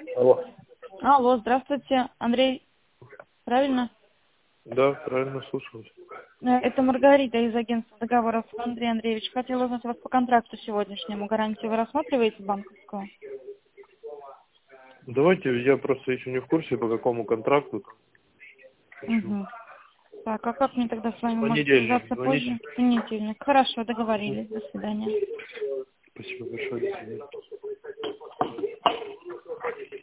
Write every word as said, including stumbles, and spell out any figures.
Алло. Алло, здравствуйте, Андрей, правильно? Да, правильно слушаюсь. Э, Это Маргарита из агентства договоров. Андрей Андреевич, хотела узнать вас по контракту сегодняшнему. Гарантию вы рассматриваете банковскую? Давайте, я просто еще не в курсе, по какому контракту. Почему? Угу. Так, а как мне тогда с вами может Понедельник, связаться звоните. позже? В понедельник. Хорошо, договорились. До свидания. Спасибо большое. До свидания.